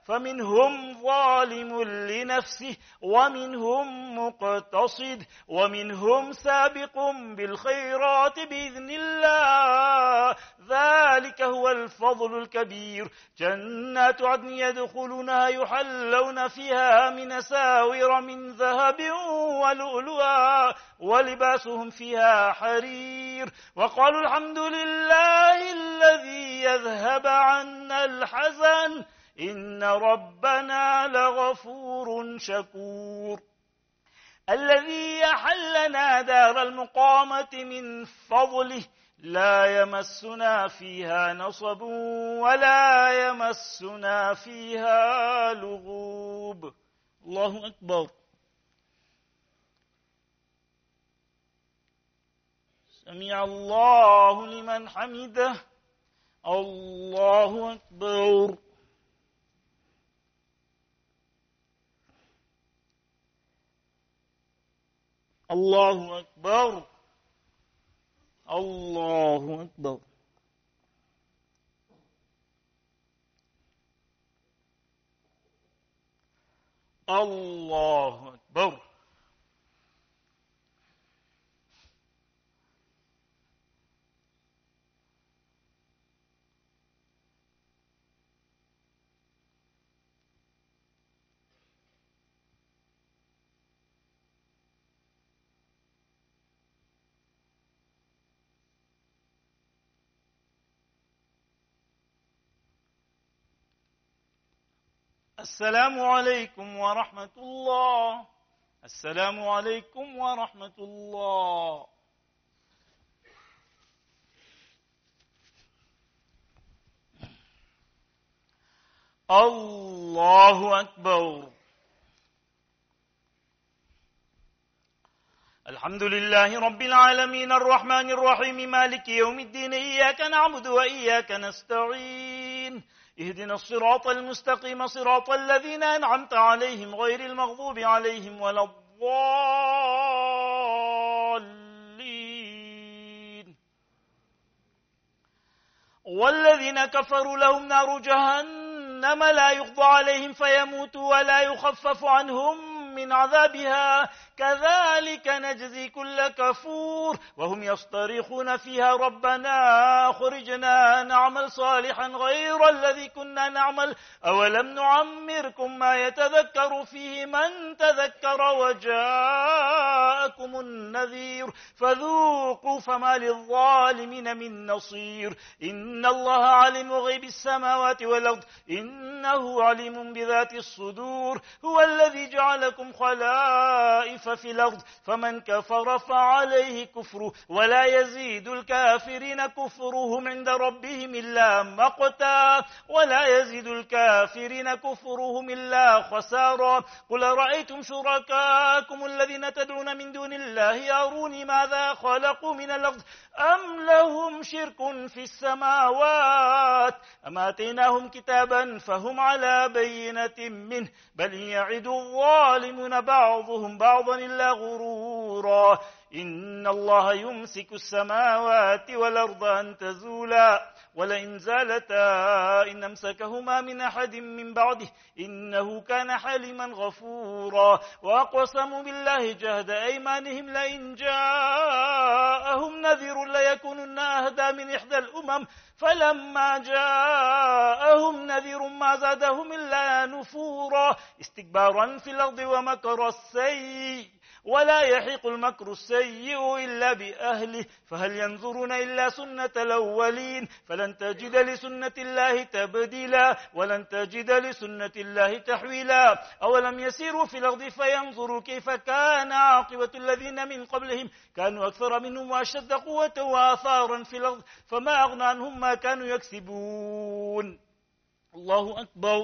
فمنهم ظالم لنفسه ومنهم مقتصد ومنهم سابق بالخيرات بإذن الله، ذلك هو الفضل الكبير. جنات عدن يدخلونها يحلون فيها من أساور من ذهب ولؤلؤا ولباسهم فيها حرير، وقالوا الحمد لله الذي يذهب عنا الحزن إن ربنا لغفور شكور. الذي أحلنا دار المقامة من فضله لا يمسنا فيها نصب ولا يمسنا فيها لغوب. الله أكبر. سمع الله لمن حمده. الله أكبر. الله أكبر. الله أكبر. الله أكبر. السلام عليكم ورحمة الله. السلام عليكم ورحمة الله. الله أكبر. الحمد لله رب العالمين الرحمن الرحيم مالك يوم الدين إياك نعبد وإياك نستعين اهدنا الصراط المستقيم صراط الذين أنعمت عليهم غير المغضوب عليهم ولا الضالين. والذين كفروا لهم نار جهنم لا يقضى عليهم فيموتوا ولا يخفف عنهم من عذابها كذلك نجزي كل كفور وهم يصطرخون فيها ربنا أخرجنا نعمل صالحا غير الذي كنا نعمل أولم نعمركم ما يتذكر فيه من تذكر وجاءكم النذير فذوقوا فما للظالمين من نصير. إن الله عليم غيب السماوات والأرض إنه عليم بذات الصدور. هو الذي جعلكم خلائف في الأرض فمن كفر فعليه كفره ولا يزيد الكافرين كفرهم عند ربهم إلا مقتا ولا يزيد الكافرين كفرهم إلا خسارا. قل رأيتم شركاكم الذين تدعون من دون الله أروني ماذا خلقوا من الأرض أم لهم شرك في السماوات أم آتيناهم كتابا فهم على بينة منه بل يعد الظالمون بعضهم بعضا إلا غرورا. إن الله يمسك السماوات والأرض أن تزولا ولئن زالتا إن أمسكهما من أحد من بعده إنه كان حليما غفورا. وأقسموا بالله جهد أيمانهم لئن جاءهم نذير ليكونن أهدى من إحدى الأمم فلما جاءهم نذير ما زادهم إلا نفورا استكبارا في الأرض ومكر السيء ولا يحيق المكر السيء إلا بأهله فهل ينظرون إلا سنة الأولين فلن تجد لسنة الله تبديلا ولن تجد لسنة الله تحويلا. أولم يسيروا في الأرض فينظروا كيف كان عاقبة الذين من قبلهم كانوا أكثر منهم وأشد قوة وآثارا في الأرض فما أغنى عنهم ما كانوا يكسبون. الله أكبر.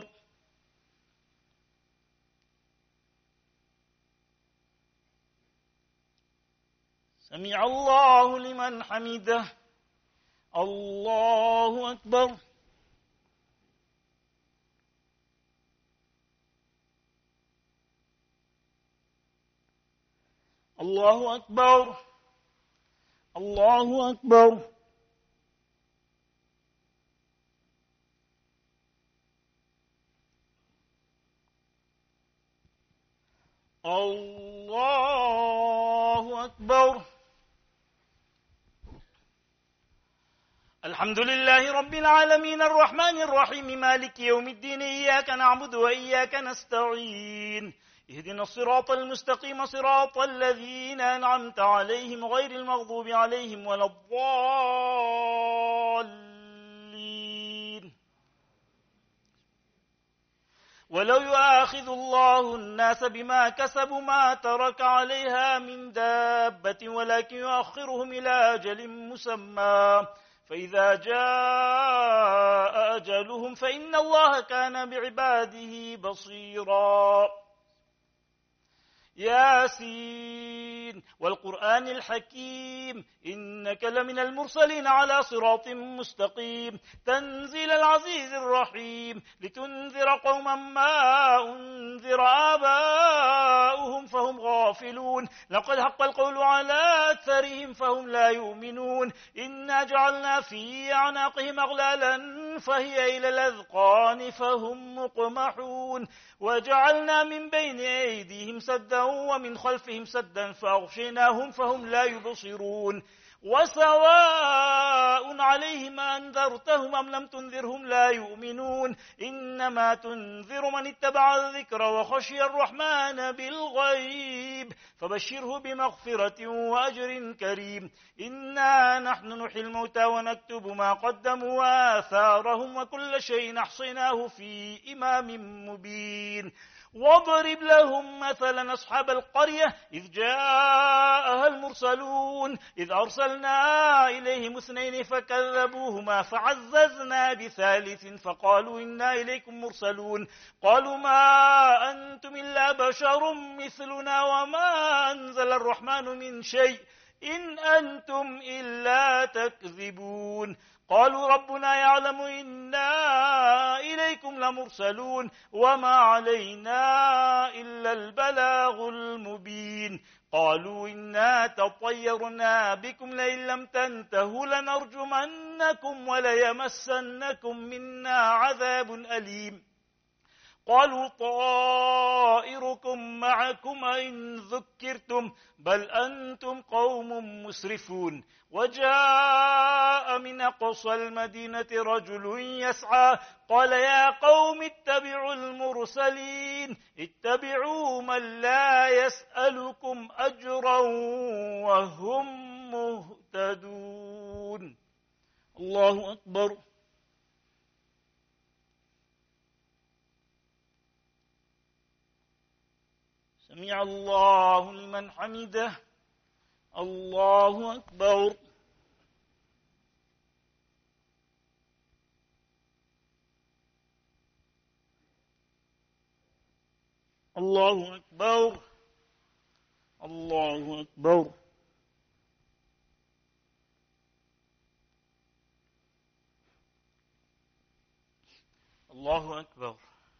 سمع الله لمن حمده. الله أكبر. الله أكبر. الله أكبر. الله أكبر. الحمد لله رب العالمين الرحمن الرحيم مالك يوم الدين إياك نعبد وإياك نستعين اهدنا الصراط المستقيم صراط الذين أنعمت عليهم غير المغضوب عليهم ولا الضالين. ولو يؤاخذ الله الناس بما كسبوا ما ترك عليها من دابة ولكن يؤخرهم إلى أجل مسمى فإذا جاء أجلهم فإن الله كان بعباده بصيرا. ياسين والقرآن الحكيم إنك لمن المرسلين على صراط مستقيم تنزيل العزيز الرحيم لتنذر قوما ما أنذر آباؤهم فهم غافلون لقد حق القول على أكثرهم فهم لا يؤمنون إنا جعلنا في أعناقهم أغلالا فهي إلى الأذقان فهم مقمحون وجعلنا من بين أيديهم سدا ومن خلفهم سدا فأغشيناهم فهم لا يبصرون وسواء عليهم أنذرتهم أم لم تنذرهم لا يؤمنون إنما تنذر من اتبع الذكر وخشي الرحمن بالغيب فبشره بمغفرة وأجر كريم. إنا نحن نحيي الموتى ونكتب ما قدموا وآثارهم وكل شيء أحصيناه في إمام مبين. واضرب لهم مثلا أصحاب القرية إذ جاءها المرسلون إذ أرسلنا إليهم 2 فكذبوهما فعززنا بثالث فقالوا إنا إليكم مرسلون قالوا ما أنتم إلا بشر مثلنا وما أنزل الرحمن من شيء إن أنتم إلا تكذبون قالوا ربنا يعلم إنا إليكم لمرسلون وما علينا إلا البلاغ المبين قالوا إنا تطيرنا بكم لئن لم تنتهوا لنرجمنكم وليمسنكم منا عذاب أليم قالوا طائركم معكم إن ذكرتم بل أنتم قوم مسرفون وجاء من أقصى المدينة رجل يسعى قال يا قوم اتبعوا المرسلين اتبعوا من لا يسألكم أجرا وهم مهتدون. الله أكبر. سمع الله لمن حمده. الله أكبر. الله أكبر. الله أكبر. الله أكبر.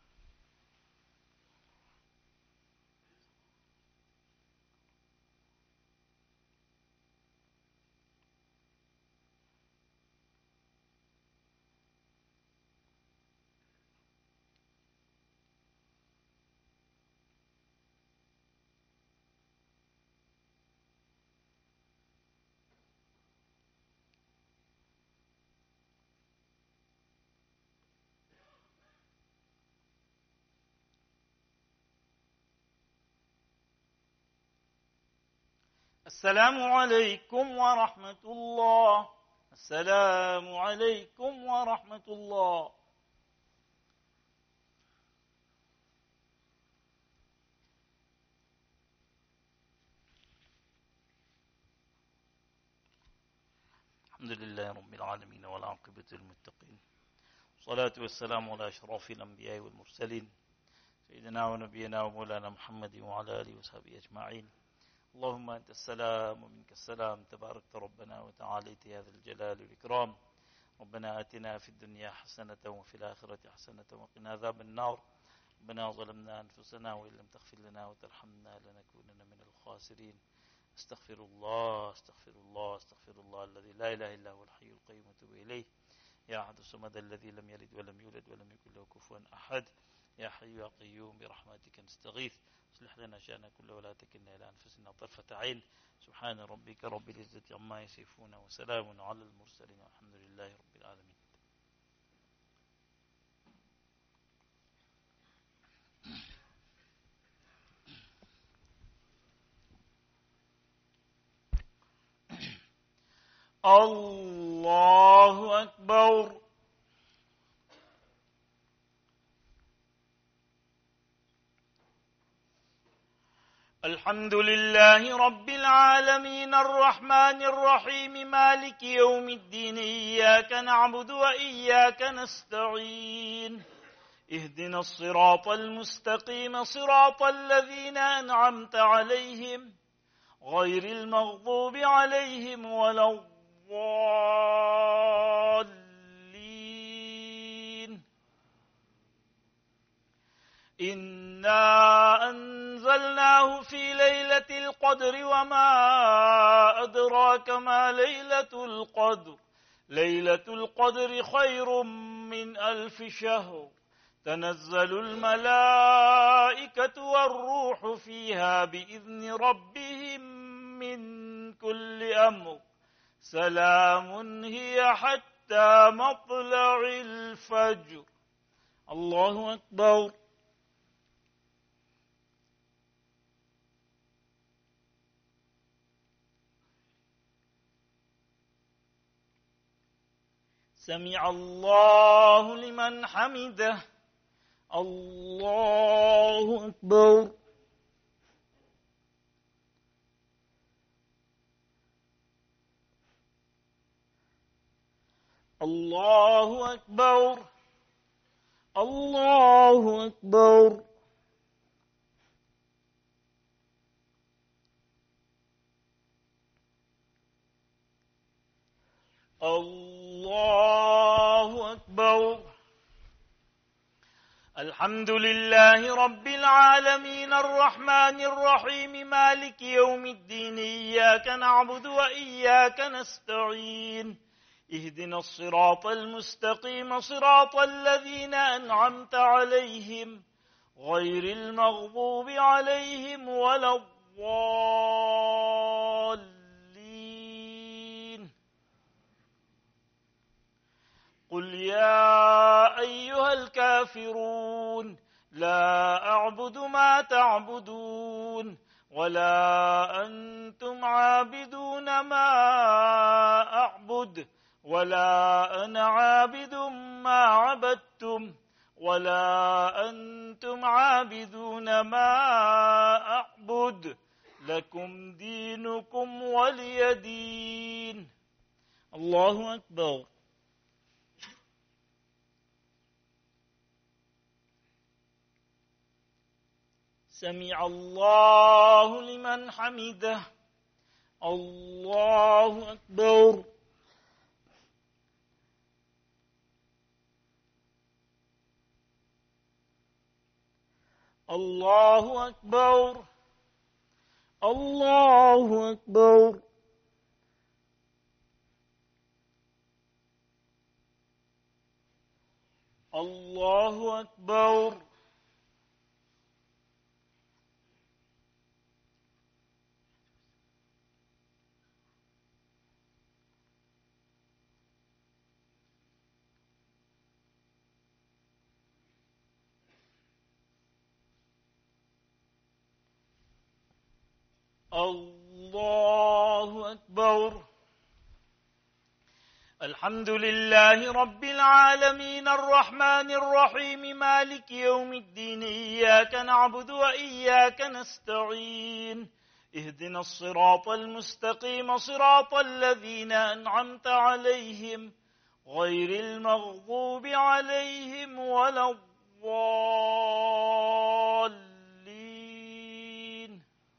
السلام عليكم ورحمة الله. السلام عليكم ورحمة الله. الحمد لله رب العالمين والعاقبة للمتقين والصلاة والسلام على أشرف الأنبياء والمرسلين سيدنا ونبينا ومولانا محمد وعلى آله وصحبه أجمعين. اللهم أنت السلام ومنك السلام تباركت ربنا وتعاليت يا ذا الجلال والإكرام. ربنا آتنا في الدنيا حسنة وفي الآخرة حسنة وقنا عذاب النار. ربنا ظلمنا أنفسنا وإن لم تغفر لنا وترحمنا لنكونن من الخاسرين. استغفر الله استغفر الله استغفر الله الذي لا إله إلا هو الحي القيوم وأتوب إليه. يا أحد الصمد الذي لم يلد ولم يولد ولم يكن له كفوا أحد. يا حي يا قيوم برحمتك نستغيث اصلح لنا شأننا كله ولا تكلنا إلى أنفسنا طرفة عين سبحان ربك رب العزة عما يصفون وسلام على المرسلين والحمد لله رب العالمين. الله أكبر. الحمد لله رب العالمين الرحمن الرحيم مالك يوم الدين إياك نعبد وإياك نستعين اهدنا الصراط المستقيم صراط الذين أنعمت عليهم غير المغضوب عليهم ولا الضالين. إنا أنزلناه في ليلة القدر وما أدراك ما ليلة القدر ليلة القدر خير من 1000 شهر تنزل الملائكة والروح فيها بإذن ربهم من كل أمر سلام هي حتى مطلع الفجر. الله أكبر. سمع الله لمن حمده. الله أكبر. الله أكبر. الله أكبر. الله أكبر. الحمد لله رب العالمين الرحمن الرحيم مالك يوم الدين إياك نعبد وإياك نستعين اهدنا الصراط المستقيم صراط الذين أنعمت عليهم غير المغضوب عليهم ولا الضالين. قل يا أيها الكافرون لا أعبد ما تعبدون ولا أنتم عابدون ما أعبد ولا أنا عابد ما عبدتم ولا أنتم عابدون ما أعبد لكم دينكم ولي دين. الله أكبر. سمع الله لمن حمده. الله أكبر. الله أكبر. الله أكبر. الله أكبر. الله أكبر. الحمد لله رب العالمين الرحمن الرحيم مالك يوم الدين إياك نعبد وإياك نستعين اهدنا الصراط المستقيم صراط الذين أنعمت عليهم غير المغضوب عليهم ولا الضالين.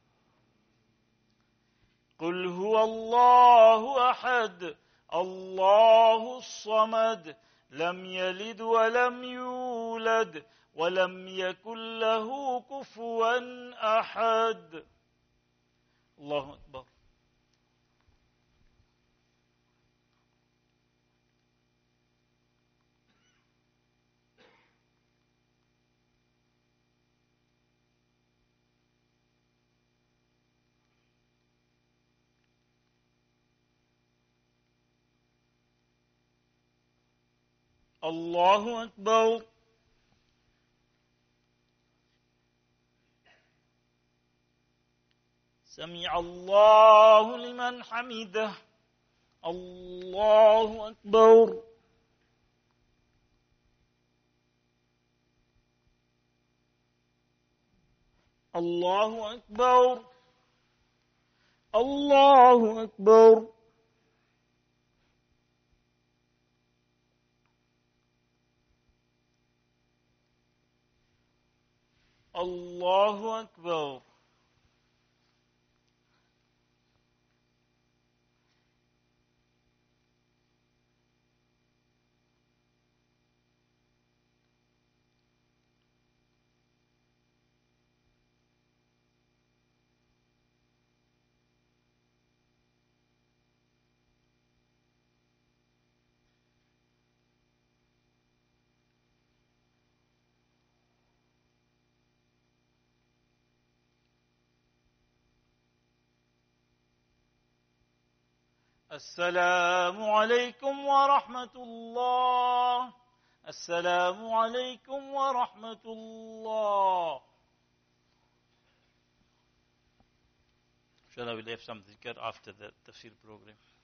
قل هو الله أحد الله الصمد لم يلد ولم يولد ولم يكن له كفوا أحد. الله أكبر. الله أكبر. سمع الله لمن حمده. الله أكبر. الله أكبر. الله أكبر. الله أكبر. السلام عليكم ورحمة الله. السلام عليكم ورحمة الله. Shall I will have some dhikr after the tafsir program?